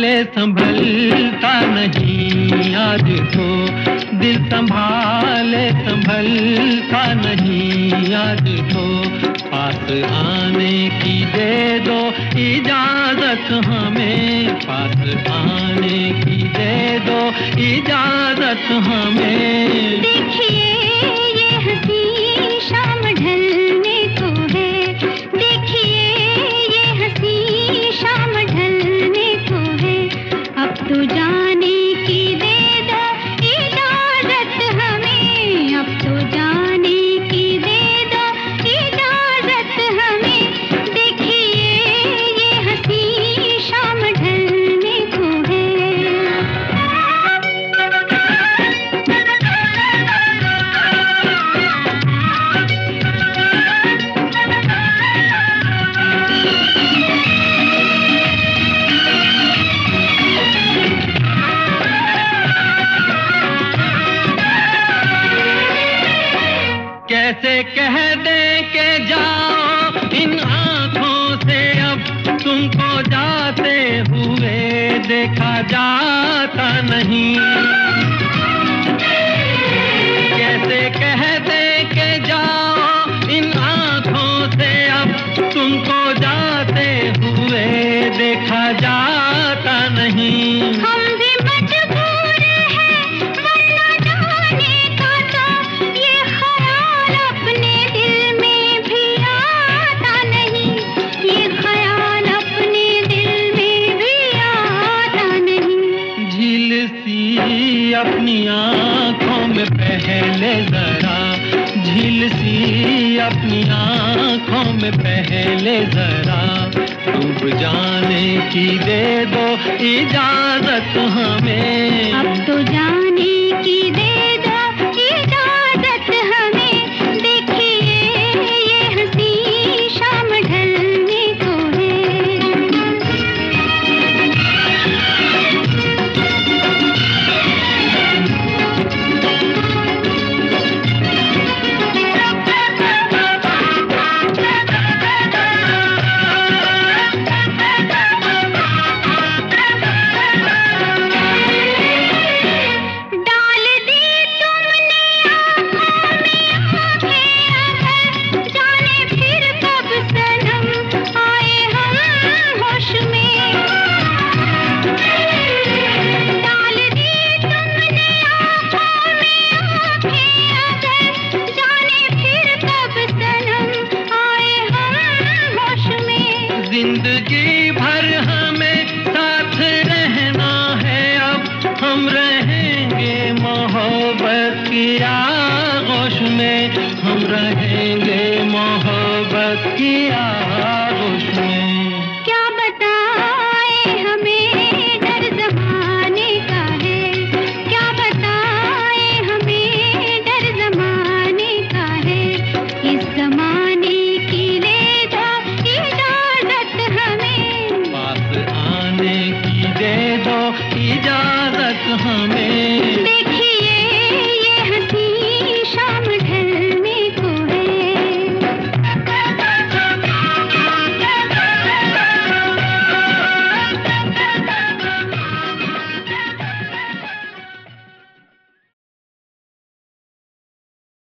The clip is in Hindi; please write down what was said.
संभाले संभलता नहीं आज तो, दिल संभाले संभलता नहीं आज तो। पास आने की दे दो इजाजत हमें, पास आने की दे दो इजाजत हमें। देखिए ये हंसी शाम ढलने को है, देखिए ये हंसी शाम ढलने को है। अब तो जाने की दे दो इजाजत हमें, अब तो जाने की दे दो इजाजत हमें। देखिए ये हंसी शाम ढलने को है। कैसे कह दे के जाओ इन आँखों से अब तुमको जाते हुए देखा जाता नहीं। कैसे कह दे के जाओ इन आँखों से अब तुमको जाते हुए देखा जाता नहीं। हम भी मजबूर हैं वरना जाने का तो ये ख्याल अपने दिल में भी आता नहीं, ये ख्याल अपने दिल में भी आता नहीं। झील सी अपनी आँखों में पहले जरा, झील सी अपनी आँखों में पहले जरा। डूब जाने की दे दो इजाजत हमें। अब तो